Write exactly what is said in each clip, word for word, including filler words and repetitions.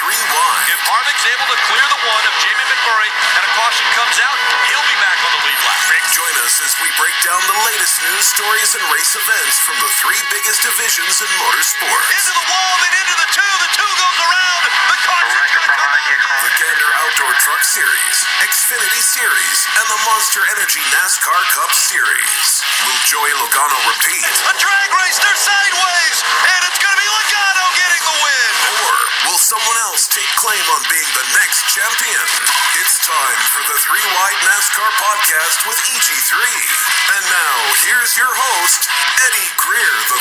three wide. If Harvick's able to clear the one of Jamie McMurray and a caution comes out, he'll be back on the lead lap. Join us as we break down the latest news stories and race events from the three biggest divisions in motorsports. Into the wall, then into the two. The two goes around. The caution's going to come out. The Gander Outdoor Truck Series, Xfinity Series, and the Monster Energy NASCAR Cup Series. Will Joey Logano repeat? A drag race, they're sideways, and it's going to be Logano getting the win. Or will someone else take claim on being the next champion? It's time for the Three Wide NASCAR Podcast with E G three. And now, here's your host, Eddie Greer the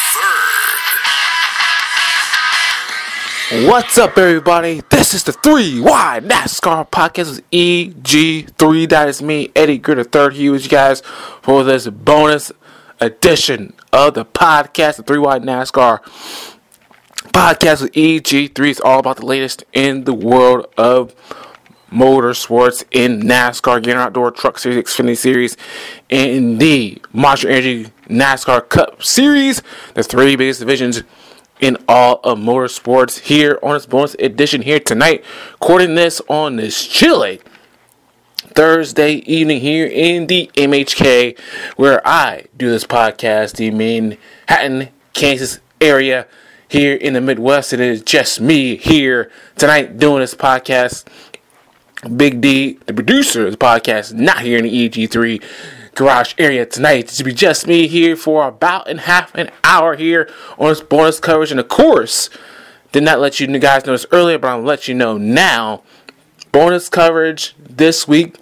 third. What's up, everybody? This is the Three Wide NASCAR Podcast with E G three. That is me, Eddie Greer the third, here with you guys for this bonus edition of the podcast, the Three Wide NASCAR Podcast with E G three. It's all about the latest in the world of motorsports in NASCAR, Gander Outdoor Truck Series, Xfinity Series, and the Monster Energy NASCAR Cup Series, the three biggest divisions in all of motorsports, here on this bonus edition here tonight, recording this on this chilly Thursday evening here in the M H K, where I do this podcast, the Manhattan, Kansas area here in the Midwest. It is just me here tonight doing this podcast. Big D, the producer of the podcast, not here in the E G three garage area tonight. It should be just me here for about and half an hour here on this bonus coverage. And of course, did not let you guys know this earlier, but I'll let you know now. Bonus coverage this week.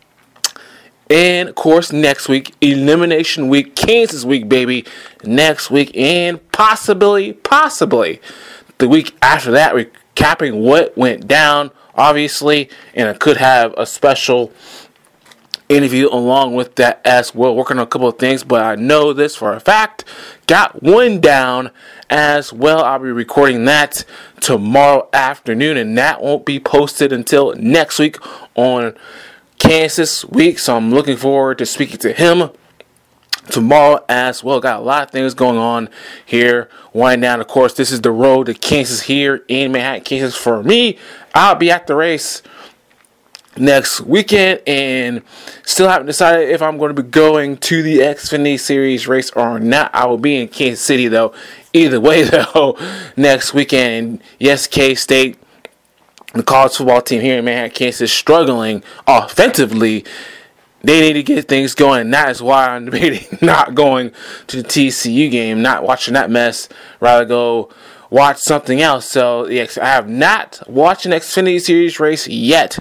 And of course, next week, Elimination Week, Kansas Week, baby. Next week, and possibly, possibly the week after that, recapping what went down. Obviously, and I could have a special interview along with that as well, working on a couple of things, but I know this for a fact. Got one down as well. I'll be recording that tomorrow afternoon, and that won't be posted until next week on Kansas Week, so I'm looking forward to speaking to him tomorrow as well. Got a lot of things going on here. Winding down, of course, this is the road to Kansas here in Manhattan, Kansas. For me, I'll be at the race next weekend and still haven't decided if I'm going to be going to the Xfinity Series race or not. I will be in Kansas City, though. Either way, though, next weekend. Yes, K-State, the college football team here in Manhattan, Kansas, is struggling offensively. They need to get things going, and that is why I'm debating not going to the T C U game, not watching that mess, rather go watch something else. So, yes, I have not watched an Xfinity Series race yet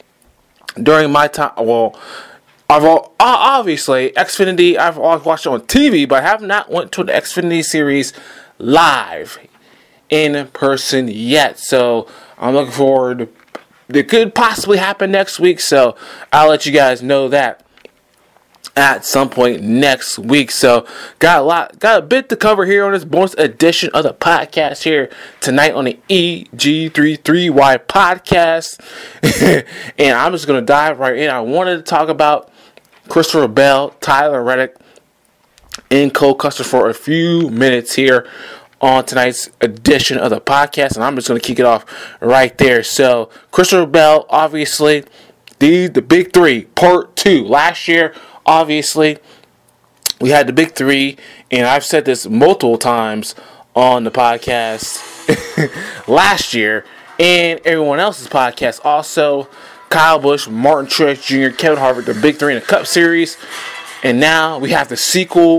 during my time. Well, I've all, obviously, Xfinity, I've watched it on T V, but I have not went to the Xfinity Series live in person yet. So, I'm looking forward. It could possibly happen next week, so I'll let you guys know that at some point next week. So got a lot, got a bit to cover here on this bonus edition of the podcast here tonight on the E G three three Y podcast. And I'm just gonna dive right in. I wanted to talk about Christopher Bell, Tyler Reddick, and Cole Custer for a few minutes here on tonight's edition of the podcast, and I'm just going to kick it off right there. So, Christopher Bell, obviously, the the big three, part two. Last year, obviously, we had the big three, and I've said this multiple times on the podcast last year, and everyone else's podcast. Also, Kyle Busch, Martin Truex Junior, Kevin Harvick, the big three in the Cup Series, and now we have the sequel,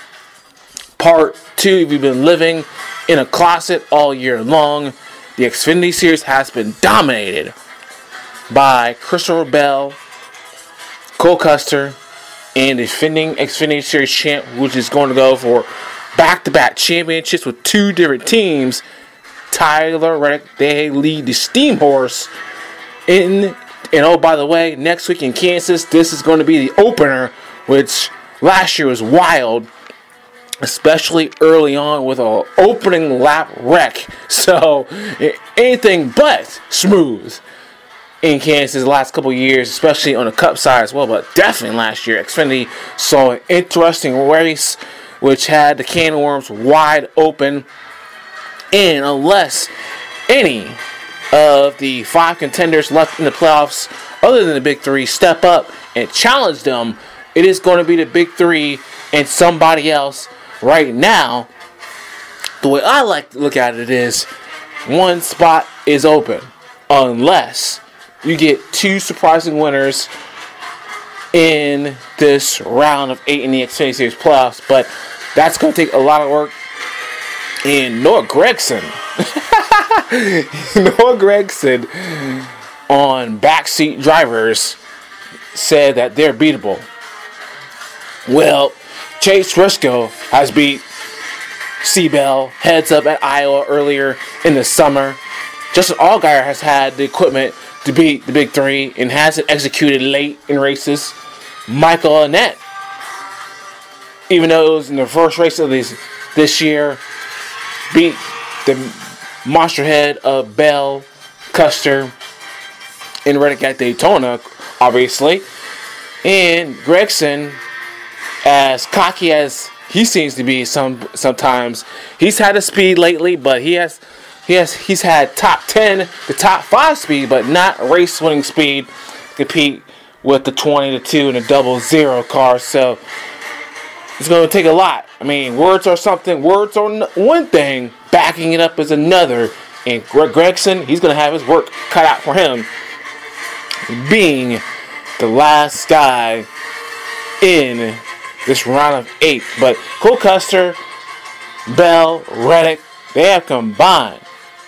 part two. If you've been living in a closet all year long, the Xfinity Series has been dominated by Christopher Bell, Cole Custer, and the defending Xfinity Series champ, which is going to go for back-to-back championships with two different teams. Tyler Reddick, they lead the Steam Horse in. And oh, by the way, next week in Kansas, this is going to be the opener, which last year was wild, especially early on with an opening lap wreck. So, anything but smooth in Kansas the last couple years, especially on the Cup side as well, but definitely last year. Xfinity saw an interesting race, which had the can of worms wide open. And unless any of the five contenders left in the playoffs, other than the Big Three, step up and challenge them, it is going to be the Big Three and somebody else. Right now, the way I like to look at it is one spot is open unless you get two surprising winners in this round of eight in the Xfinity Series playoffs. But that's going to take a lot of work. And Noah Gragson, Noah Gragson on Backseat Drivers said that they're beatable. Well, Chase Briscoe has beat Seabell heads up at Iowa earlier in the summer. Justin Allgaier has had the equipment to beat the Big Three and hasn't executed late in races. Michael Annett, even though it was in the first race of this this year, beat the monster head of Bell, Custer, and Reddick at Daytona, obviously. And Gragson, as cocky as he seems to be some sometimes, he's had a speed lately, but he has he has he's had top ten to top five speed, but not race winning speed to compete with the twenty to two and the double zero cars. So it's going to take a lot. I mean, words are something, words are one thing, backing it up is another. And Greg Gragson, he's going to have his work cut out for him, being the last guy in this round of eight. But Cole Custer, Bell, Reddick, they have combined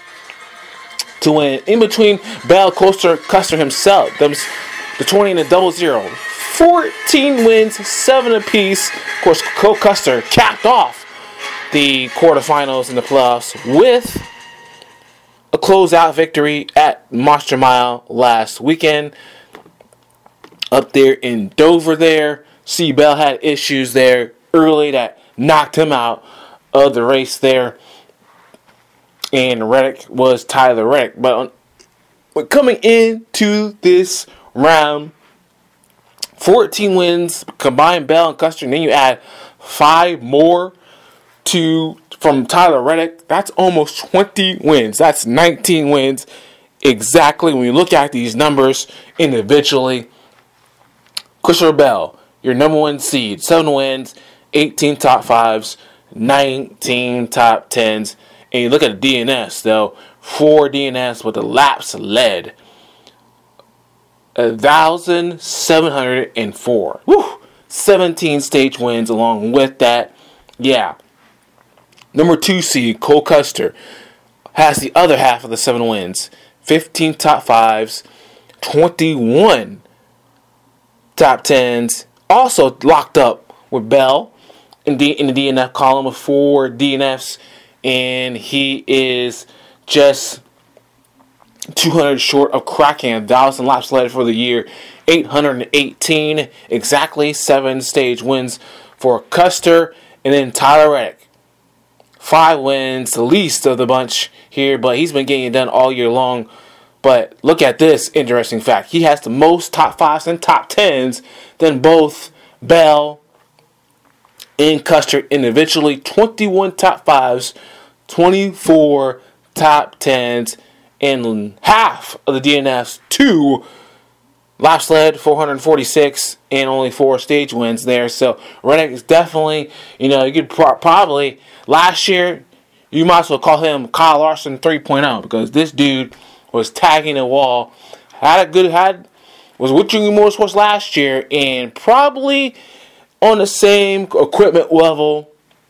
to win. In between Bell, Custer, Custer himself, them, the twenty and the double zero, fourteen wins, seven apiece. Of course, Cole Custer capped off the quarterfinals in the playoffs with a closeout victory at Monster Mile last weekend. Up there in Dover there, Seabell had issues there early that knocked him out of the race there. And Reddick was Tyler Reddick. But, on, but coming into this round, fourteen wins, combined Bell and Custer, and then you add five more to from Tyler Reddick. That's almost twenty wins. That's nineteen wins exactly when you look at these numbers individually. Custer Bell, your number one seed, seven wins, eighteen top fives, nineteen top tens. And you look at the D N S, though, four D N S with the laps led, one thousand seven hundred four. Woo! seventeen stage wins along with that. Yeah. Number two seed, Cole Custer, has the other half of the seven wins. fifteen top fives, twenty-one top tens. Also locked up with Bell in, D- in the D N F column with four D N Fs. And he is just two hundred short of cracking one thousand laps led for the year. eight hundred eighteen, exactly seven stage wins for Custer. And then Tyler Reddick, five wins, the least of the bunch here, but he's been getting it done all year long. But look at this interesting fact. He has the most top fives and top tens than both Bell and Custer individually. twenty-one top fives, twenty-four top tens, and half of the D N Fs, two laps led, four hundred forty-six, and only four stage wins there. So Reddick is definitely, you know, you could pro- probably, last year, you might as well call him Kyle Larson three point oh, because this dude was tagging the wall, had a good, had, was with Junior Motorsports last year, and probably on the same equipment level,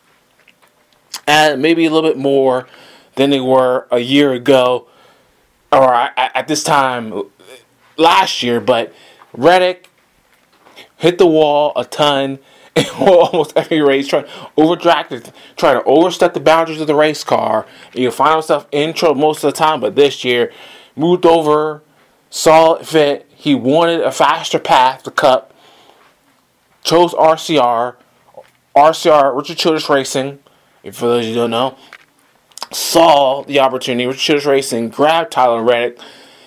and maybe a little bit more than they were a year ago, or at this time last year. But Reddick hit the wall a ton in almost every race, trying to overdraft, trying to overstep the boundaries of the race car. And you find himself in trouble most of the time. But this year, moved over, saw it fit. He wanted a faster path to Cup. Chose R C R. R C R, Richard Childress Racing, if for those of you who don't know, saw the opportunity. Richard Childress Racing grabbed Tyler Reddick.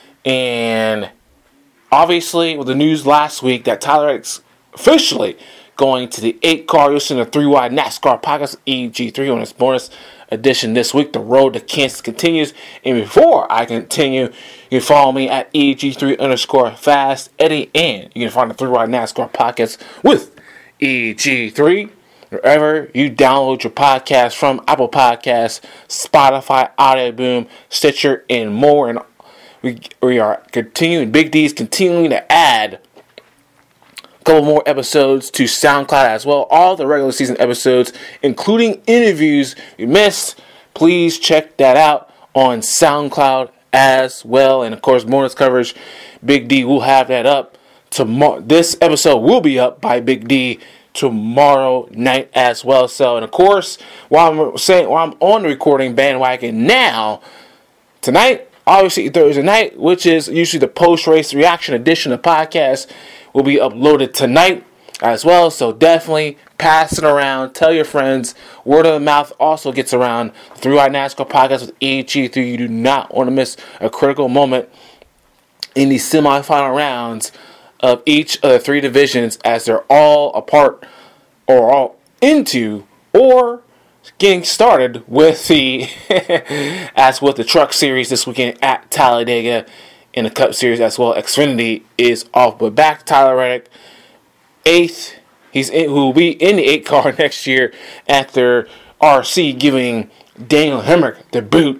And obviously, with the news last week that Tyler Reddick's officially going to the eight car. You'll see the three wide NASCAR podcast E G three on its bonus edition this week. The road to Kansas continues. And before I continue, you can follow me at E G three underscore fast Eddie, and you can find the three wide NASCAR podcast with E G three wherever you download your podcast from: Apple Podcasts, Spotify, Audio Boom, Stitcher, and more. And we we are continuing. Big D's continuing to add a couple more episodes to SoundCloud as well. All the regular season episodes, including interviews you missed, please check that out on SoundCloud as well. And of course, bonus coverage. Big D will have that up tomorrow. This episode will be up by Big D tomorrow night as well. So, and of course, while I'm saying while I'm on the recording bandwagon now, tonight, obviously Thursday night, which is usually the post-race reaction edition of the podcast, will be uploaded tonight as well. So definitely pass it around, tell your friends. Word of the mouth also gets around. The Three Wide NASCAR podcast with E G three. You do not want to miss a critical moment in the semifinal rounds of each of the three divisions, as they're all apart or all into or getting started with the as with the Truck Series this weekend at Talladega in the Cup Series as well. Xfinity is off, but back to Tyler Reddick, eighth. He's in, who will be in the eight car next year after R C giving Daniel Hemrick the boot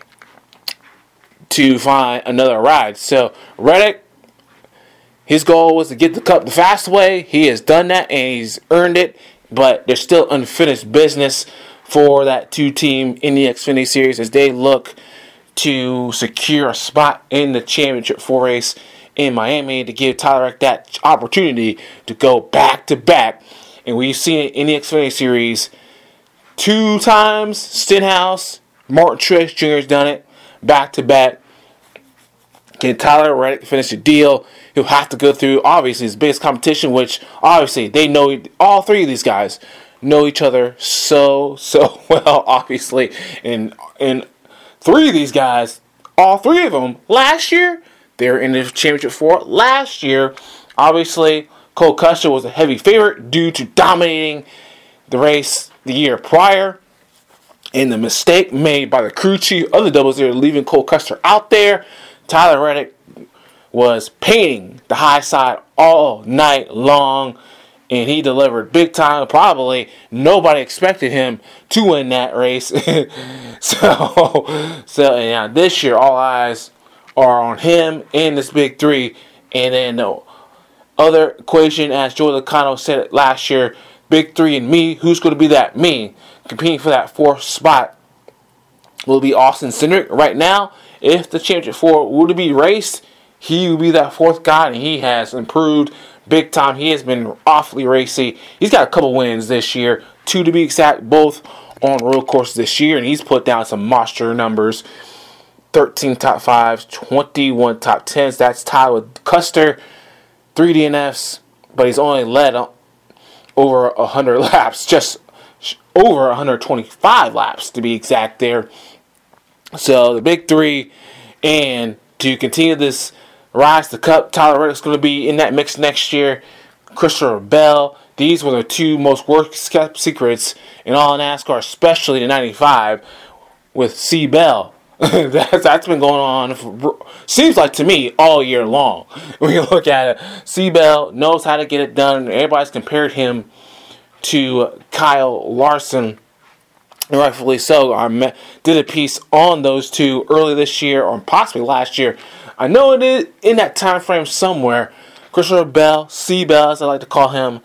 to find another ride. So Reddick, his goal was to get the Cup the fast way. He has done that and he's earned it, but there's still unfinished business for that two-team in the Xfinity Series as they look to secure a spot in the championship four race in Miami to give Tyler Reddick that opportunity to go back-to-back. And we've seen it in the Xfinity Series two times. Stenhouse, Martin Truex Junior has done it back-to-back. Can Tyler Reddick finish the deal? He'll have to go through, obviously, his biggest competition, which, obviously, they know, all three of these guys know each other so, so well, obviously. And, and three of these guys, all three of them, last year, they were in the championship four. Last year, obviously, Cole Custer was a heavy favorite due to dominating the race the year prior. And the mistake made by the crew chief of the Double Zero, leaving Cole Custer out there. Tyler Reddick was painting the high side all night long, and he delivered big time. Probably nobody expected him to win that race. so, so and now this year, all eyes are on him and this big three. And then the other equation, as Joey Logano said it last year, big three and me. Who's going to be that me? Competing for that fourth spot will be Austin Cindric. Right now, if the championship four were to be raced, he will be that fourth guy, and he has improved big time. He has been awfully racy. He's got a couple wins this year, two to be exact, both on road courses this year, and he's put down some monster numbers. thirteen top fives, twenty-one top tens. That's tied with Custer, three D N Fs, but he's only led over one hundred laps, just over one hundred twenty-five laps to be exact there. So the big three, and to continue this rise to Cup, Tyler Reddick's going to be in that mix next year. Christopher Bell. These were the two most worst kept secrets in all NASCAR, especially the ninety-five with C. Bell. that's, that's been going on, for, seems like to me, all year long. When you look at it, C. Bell knows how to get it done. Everybody's compared him to Kyle Larson. And rightfully so. I met, did a piece on those two early this year, or possibly last year. I know it is in that time frame somewhere. Christopher Bell, C. Bell, as I like to call him,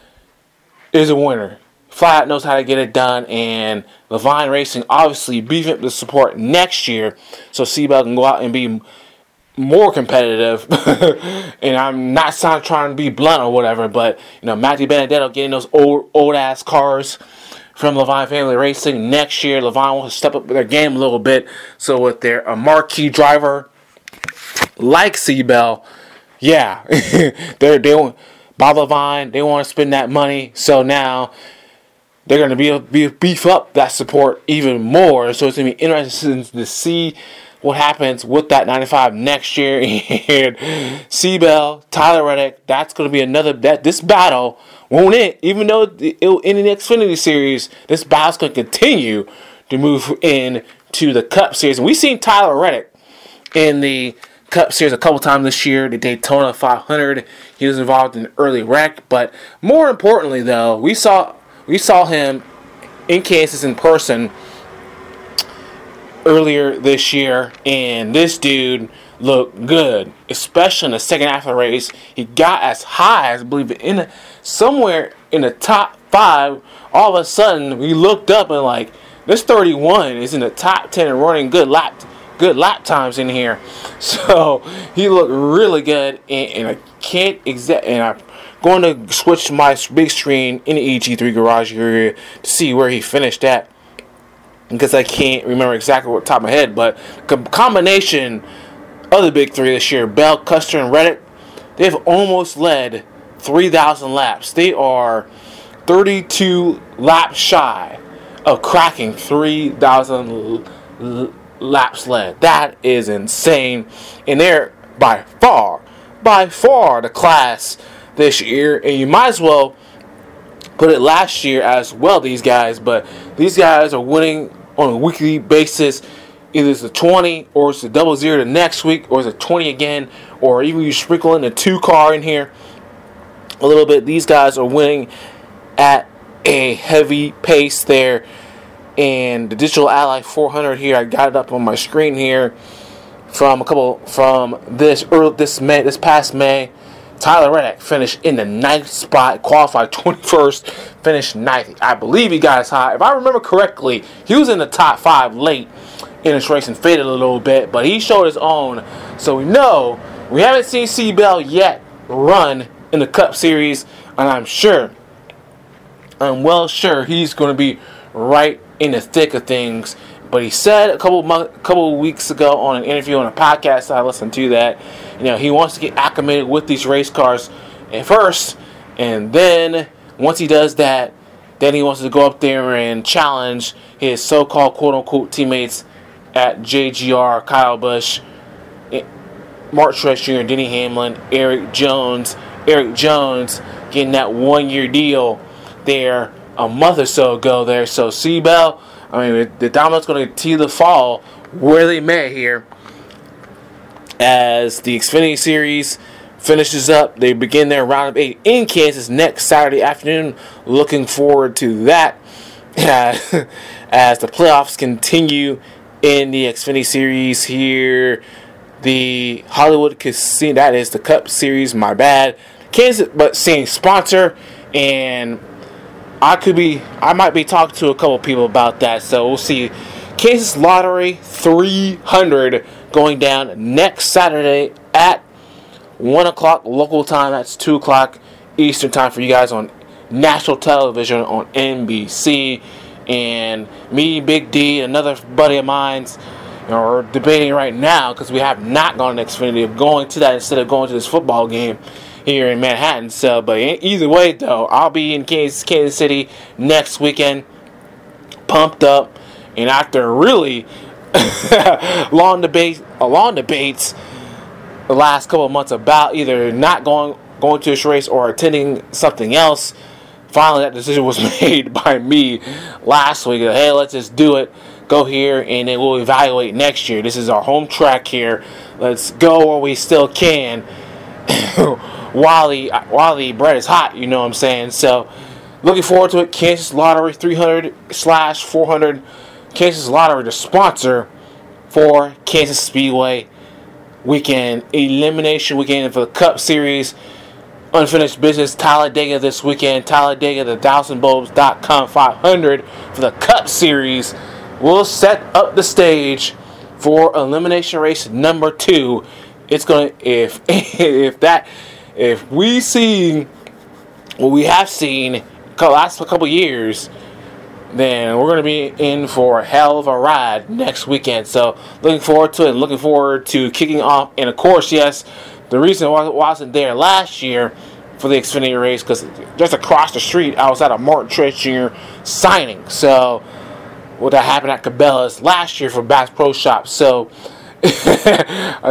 is a winner. Flat knows how to get it done, and Levine Racing obviously beefing up the support next year, so C. Bell can go out and be more competitive. And I'm not trying to be blunt or whatever, but you know, Matthew Benedetto getting those old old ass cars from Levine Family Racing next year. Levine wants to step up their game a little bit. So with their a marquee driver like C. Bell, yeah, they're they want Bob Levine. They want to spend that money. So now they're going to be, be beef up that support even more. So it's going to be interesting to see what happens with that ninety-five next year. And C. Bell, Tyler Reddick, that's going to be another, that this battle won't end. Even though it'll end in the Xfinity Series, this battle's going to continue to move in to the Cup Series. And we've seen Tyler Reddick in the Cup Series a couple times this year. The Daytona five hundred, he was involved in an early wreck. But more importantly, though, we saw we saw him in Kansas in person earlier this year, and this dude looked good, especially in the second half of the race. He got as high as I believe in the, somewhere in the top five. All of a sudden, we looked up and like, this thirty-one is in the top ten and running good lap, good lap times in here. So he looked really good, and, and I can't exact. And I'm going to switch my big screen in the E G three garage area to see where he finished at, because I can't remember exactly what top of my head. But the combination of the big three this year, Bell, Custer, and Reddick, they've almost led three thousand laps. They are thirty-two laps shy of cracking three thousand l- l- laps led. That is insane. And they're by far, by far the class this year. And you might as well put it last year as well, these guys. But these guys are winning on a weekly basis. Either it's a twenty, or it's a double zero the next week, or it's a twenty again, or even you sprinkle in a two car in here a little bit. These guys are winning at a heavy pace there. And the Digital Ally four hundred here, I got it up on my screen here from a couple from this early, this May, this past May. Tyler Reddick finished in the ninth spot, qualified twenty-first, finished ninth. I believe he got as high. If I remember correctly, he was in the top five late in this race and faded a little bit, but he showed his own. So we know we haven't seen C. Bell yet run in the Cup Series, and I'm sure, I'm well sure he's going to be right in the thick of things. But he said a couple month, couple of weeks ago on an interview on a podcast I listened to that, you know, he wants to get acclimated with these race cars at first, and then once he does that, then he wants to go up there and challenge his so-called quote-unquote teammates at J G R, Kyle Busch, Mark Truex Junior, Denny Hamlin, Eric Jones, Eric Jones getting that one-year deal there a month or so ago there. So C. Bell, I mean, the domino's going to continue to fall where they may here as the Xfinity Series finishes up. They begin their round of eight in Kansas next Saturday afternoon. Looking forward to that as the playoffs continue in the Xfinity Series here. The Hollywood Casino, that is the Cup Series, my bad. Kansas, but same sponsor, and I could be, I might be talking to a couple people about that, so we'll see. Kansas Lottery three hundred going down next Saturday at one o'clock local time. That's two o'clock Eastern time for you guys on national television on N B C. And me, Big D, another buddy of mine's, you know, are debating right now, because we have not gone to Xfinity, of going to that instead of going to this football game here in Manhattan. So, but either way, though, I'll be in Kansas, Kansas City next weekend, pumped up, and after really long debate, long debates the last couple of months about either not going going to this race or attending something else, finally that decision was made by me last week. Hey, let's just do it. Go here, and then we'll evaluate next year. This is our home track here. Let's go while we still can. while the while the bread is hot, you know what I'm saying? So, looking forward to it. Kansas Lottery three hundred slash four hundred. Kansas Lottery, the sponsor for Kansas Speedway weekend, elimination weekend for the Cup Series. Unfinished business, Talladega this weekend. Talladega, the thousand bulbs dot com five hundred for the Cup Series will set up the stage for elimination race number two. It's gonna, if if that if we see what we have seen the last couple years, then we're gonna be in for a hell of a ride next weekend. So looking forward to it. Looking forward to kicking off. And of course, yes, the reason why I wasn't there last year for the Xfinity race, because just across the street I was at a Martin Truex Junior signing. So what that happened at Cabela's last year for Bass Pro Shop. So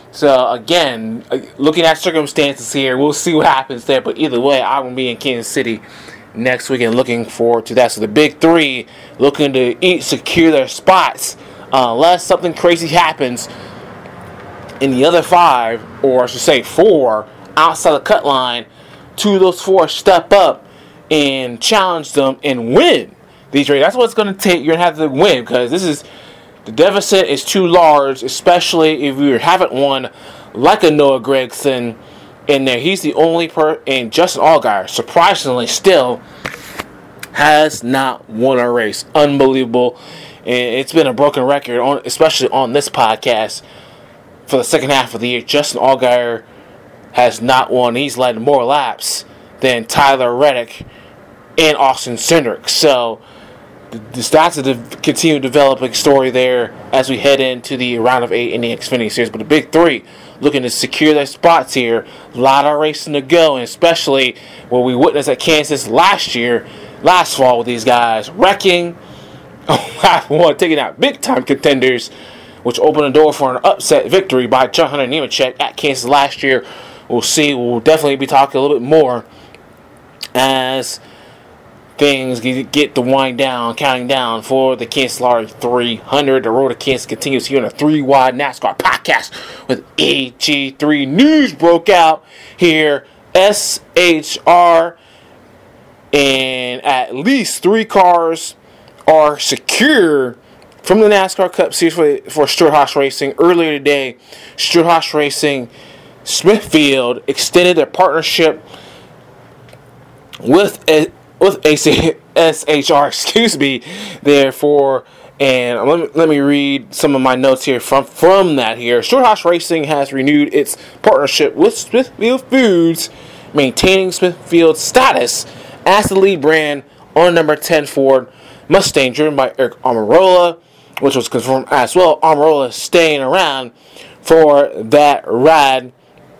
So, again, looking at circumstances here, we'll see what happens there. But either way, I will be in Kansas City next week and looking forward to that. So the big three looking to eat, secure their spots uh, unless something crazy happens in the other five, or I should say four, outside the cut line. Two of those four step up and challenge them and win these races. That's what it's going to take. You're going to have to win because this is the deficit is too large, especially if you haven't won like a Noah Gragson in there. He's the only per and Justin Allgaier, surprisingly, still has not won a race. Unbelievable. And it's been a broken record, on, especially on this podcast for the second half of the year. Justin Allgaier has not won. He's led more laps than Tyler Reddick and Austin Cindric. So the, the stats are to continue developing story there as we head into the round of eight in the Xfinity Series. But the big three looking to secure their spots here. A lot of racing to go, and especially what we witnessed at Kansas last year, last fall with these guys wrecking, one taking out big time contenders, which opened the door for an upset victory by John Hunter Nemechek at Kansas last year. We'll see. We'll definitely be talking a little bit more as things get the wind down, counting down for the Kansas Lottery three hundred. The road to Kansas continues here on a three-wide NASCAR podcast with A G three. News broke out here. S H R and at least three cars are secure from the NASCAR Cup Series for, for Stewart-Haas Racing. Earlier today, Stewart-Haas Racing Smithfield extended their partnership with a, with S H R, excuse me, therefore, and let me, let me read some of my notes here from, from that here. Stewart-Haas Racing has renewed its partnership with Smithfield Foods, maintaining Smithfield's status as the lead brand on number ten Ford Mustang, driven by Eric Almirola, which was confirmed as well. Almirola staying around for that ride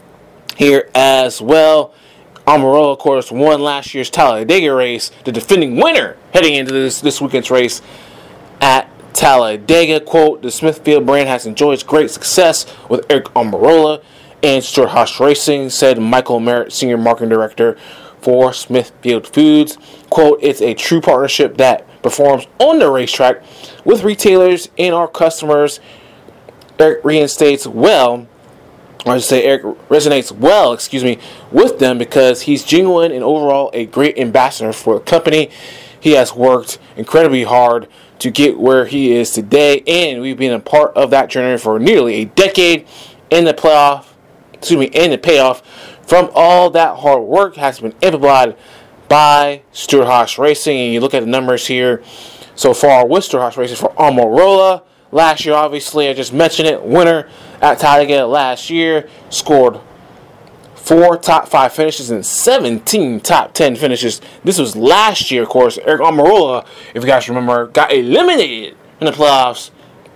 here as well. Almirola, of course, won last year's Talladega race, the defending winner heading into this, this weekend's race at Talladega. Quote, the Smithfield brand has enjoyed great success with Eric Almirola and Stewart-Haas Racing, said Michael Merritt, Senior Marketing Director for Smithfield Foods. Quote, it's a true partnership that performs on the racetrack with retailers and our customers. Eric reinstates well, or I should say Eric resonates well, excuse me, with them because he's genuine and overall a great ambassador for the company. He has worked incredibly hard to get where he is today, and we've been a part of that journey for nearly a decade. In the playoff, excuse me, and the payoff from all that hard work has been amplified by Stewart-Haas Racing. And you look at the numbers here so far with Stewart-Haas Racing for Almirola. Last year, obviously, I just mentioned it, winner at Talladega last year, scored four top five finishes and seventeen top ten finishes. This was last year, of course. Eric Almirola, if you guys remember, got eliminated in the playoffs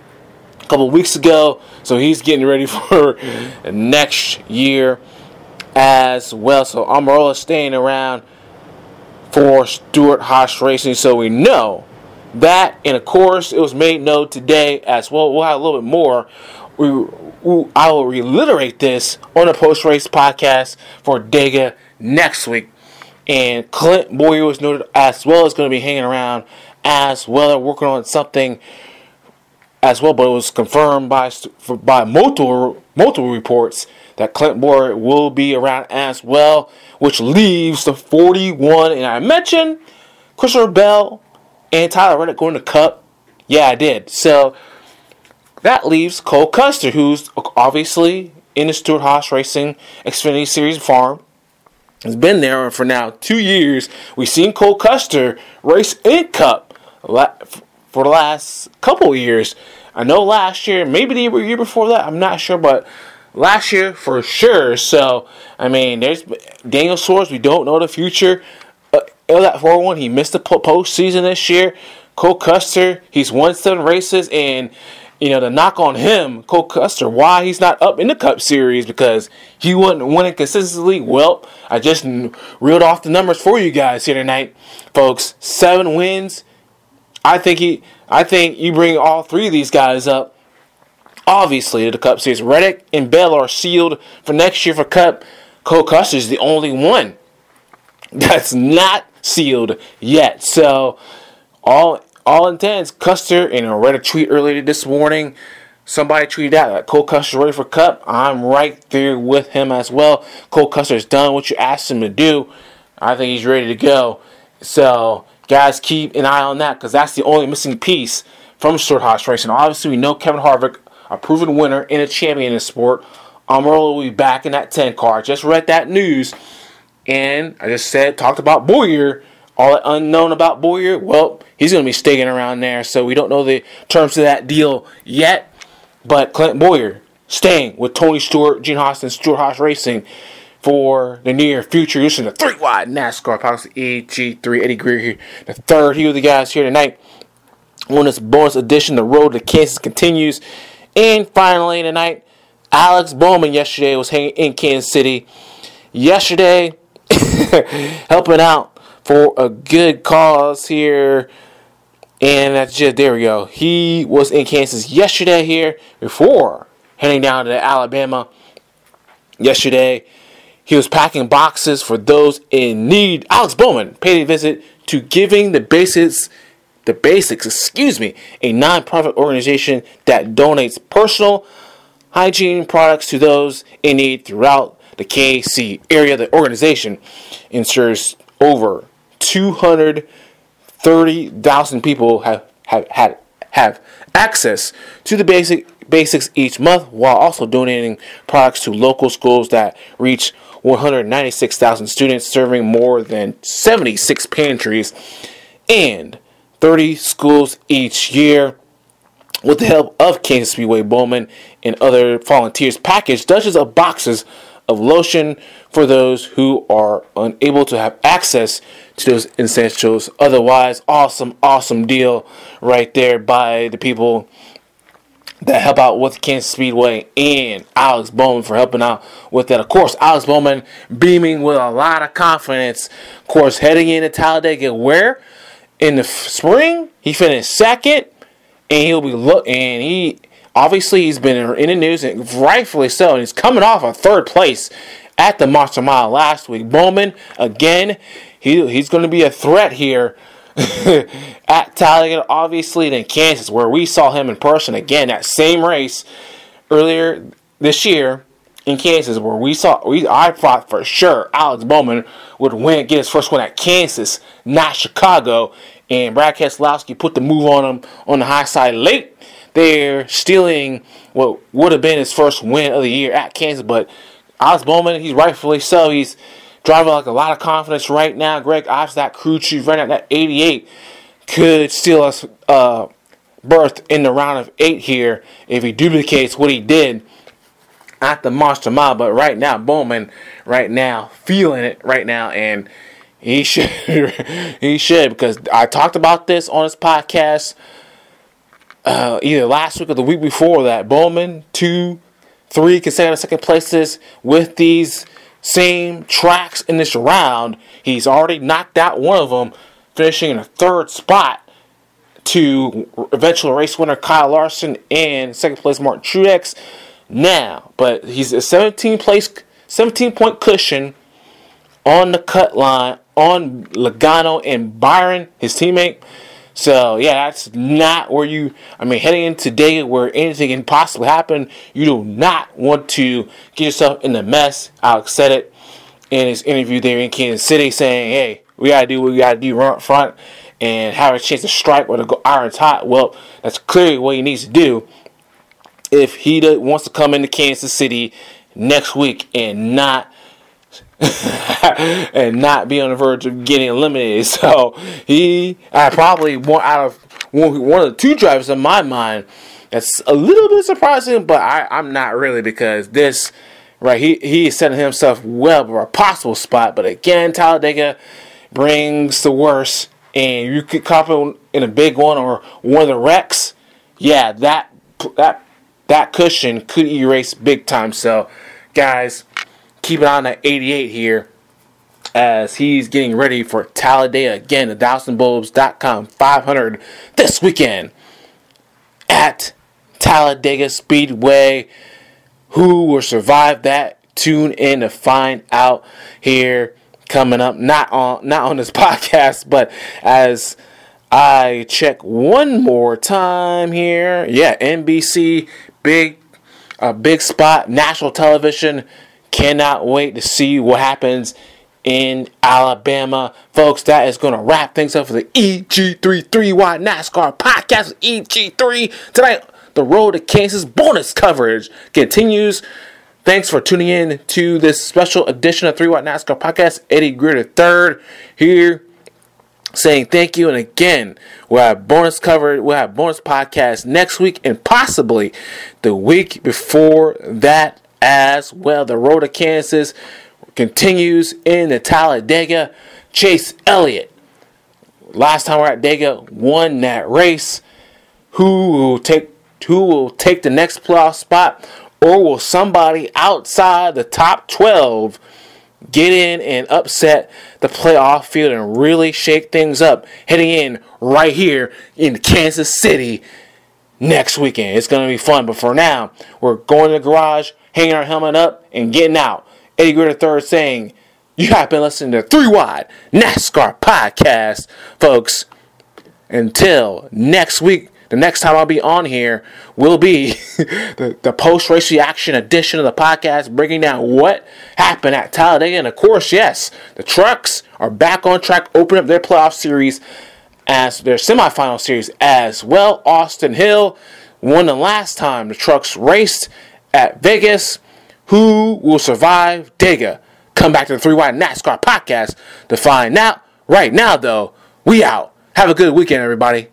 a couple weeks ago. So he's getting ready for next year as well. So Almirola staying around for Stewart-Haas Racing. So we know that, and of course, it was made known today as well. We'll have a little bit more. We, we, I will reiterate this on the post-race podcast for Dega next week. And Clint Bowyer was noted as well as going to be hanging around as well. They're working on something as well, but it was confirmed by by multiple multiple reports that Clint Bowyer will be around as well, which leaves the forty-one. And I mentioned Christopher Bell and Tyler Reddick going to Cup. Yeah, I did. So that leaves Cole Custer, who's obviously in the Stewart-Haas Racing Xfinity Series farm. He's been there for now two years. We've seen Cole Custer race in Cup for the last couple of years. I know last year, maybe the year before that, I'm not sure, but last year for sure. So, I mean, there's Daniel Suarez. We don't know the future of that four one. He missed the postseason this year. Cole Custer, he's won seven races, and you know, the knock on him, Cole Custer, why he's not up in the Cup Series, because he wasn't winning consistently. Well, I just reeled off the numbers for you guys here tonight, folks. Seven wins. I think he, I think you bring all three of these guys up obviously, the Cup Series. Reddick and Bell are sealed for next year for Cup. Cole Custer is the only one that's not sealed yet. So, all all intents, Custer, and I read a tweet earlier this morning. Somebody tweeted out that Cole Custer's ready for Cup. I'm right there with him as well. Cole Custer's done what you asked him to do. I think he's ready to go. So, guys, keep an eye on that because that's the only missing piece from short horse racing. Obviously, we know Kevin Harvick, a proven winner and a champion in the sport. Almirola will be back in that ten car. Just read that news. And I just said, talked about Bowyer. All that unknown about Bowyer, well, he's going to be staying around there. So, we don't know the terms of that deal yet. But Clint Bowyer staying with Tony Stewart, Gene Haas, and Stewart Haas Racing for the near future. Using the three wide NASCAR podcast E G three. Eddie Greer here, the third here with the guys here tonight. On this bonus edition, the road to Kansas continues. And finally tonight, Alex Bowman yesterday was hanging in Kansas City. Yesterday, helping out for a good cause here. And that's just, there we go. He was in Kansas yesterday here before heading down to Alabama. Yesterday, he was packing boxes for those in need. Alex Bowman paid a visit to Giving the Basics, the Basics, excuse me, a non-profit organization that donates personal hygiene products to those in need throughout the K C area. The organization ensures over two hundred thirty thousand people have, have had have access to the basic basics each month, while also donating products to local schools that reach one hundred ninety-six thousand students, serving more than seventy-six pantries and thirty schools each year. With the help of Kansas Speedway, Bowman and other volunteers package dozens of boxes of lotion for those who are unable to have access to those essentials. Otherwise, awesome, awesome deal right there by the people that help out with Kansas Speedway and Alex Bowman for helping out with that. Of course, Alex Bowman beaming with a lot of confidence. Of course, heading into Talladega, where in the f- spring he finished second, and he'll be look and he. Obviously, he's been in the news, and rightfully so, and he's coming off a third place at the Monster Mile last week. Bowman, again, he he's going to be a threat here at Talladega, obviously, than Kansas, where we saw him in person again, that same race earlier this year in Kansas, where we saw, we I thought for sure Alex Bowman would win, get his first win at Kansas, not Chicago, and Brad Keselowski put the move on him on the high side late. They're stealing what would have been his first win of the year at Kansas. But Alex Bowman, he's rightfully so. He's driving like a lot of confidence right now. Greg Ives, that crew chief, right at that eighty-eight, could steal us uh, berth in the round of eight here if he duplicates what he did at the Monster Mile. But right now, Bowman, right now, feeling it right now. And he should, he should, because I talked about this on his podcast Uh, either last week or the week before that. Bowman, two, three consecutive second places with these same tracks in this round. He's already knocked out one of them, finishing in a third spot to eventual race winner Kyle Larson and second place Martin Truex. Now, but he's a seventeen place, seventeen point cushion on the cut line on Logano and Byron, his teammate. So, yeah, that's not where you, I mean, heading into today where anything can possibly happen, you do not want to get yourself in a mess. Alex said it in his interview there in Kansas City, saying, hey, we got to do what we got to do, run up front and have a chance to strike or to go irons hot. Well, that's clearly what he needs to do if he does, wants to come into Kansas City next week and not and not be on the verge of getting eliminated. So he, I probably one out of one, one of the two drivers in my mind. That's a little bit surprising, but I, I'm not really, because this right he he is setting himself well for a possible spot. But again, Talladega brings the worst, and you could cop in a big one or one of the wrecks. Yeah, that that that cushion could erase big time. So, guys, keep an eye on that eighty-eight here as he's getting ready for Talladega again, the Dawson Bulbs dot com five hundred this weekend at Talladega Speedway. Who will survive that? Tune in to find out here coming up. Not on not on this podcast, but as I check one more time here. Yeah, N B C, big, uh, big spot, national television. Cannot wait to see what happens in Alabama. Folks, that is going to wrap things up for the E G three three Y NASCAR podcast with E G three. Tonight, the road to Kansas bonus coverage continues. Thanks for tuning in to this special edition of three Y NASCAR podcast. Eddie Greer the third here saying thank you. And again, we'll have bonus coverage, we'll have bonus podcast next week and possibly the week before that as well. The road to Kansas continues in the Talladega. Chase Elliott, last time we were at Dega, won that race. Who will take who will take the next playoff spot, or will somebody outside the top twelve get in and upset the playoff field and really shake things up heading in right here in Kansas City next weekend? It's going to be fun, but for now, we're going to the garage, hanging our helmet up, and getting out. Eddie Greer the third saying, you have been listening to three Wide NASCAR Podcast, folks. Until next week, the next time I'll be on here will be the, the post-race reaction edition of the podcast, breaking down what happened at Talladega. And of course, yes, the trucks are back on track, opening up their playoff series as their semifinal series as well. Austin Hill won the last time the trucks raced at Vegas. Who will survive Dega? Come back to the three Wide NASCAR Podcast to find out. Right now, though, we out. Have a good weekend, everybody.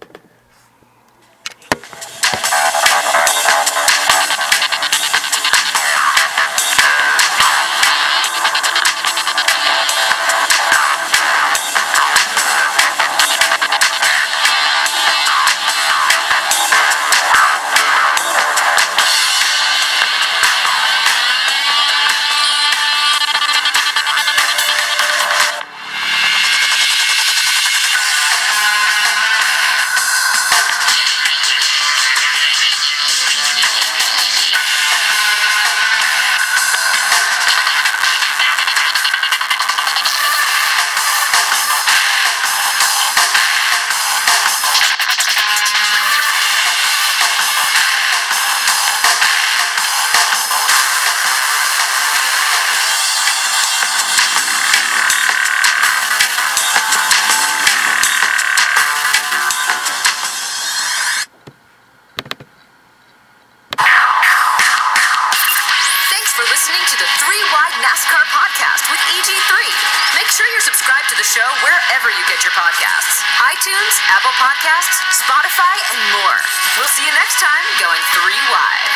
NASCAR Podcast with E G three. Make sure you're subscribed to the show wherever you get your podcasts. iTunes, Apple Podcasts, Spotify, and more. We'll see you next time going three wide.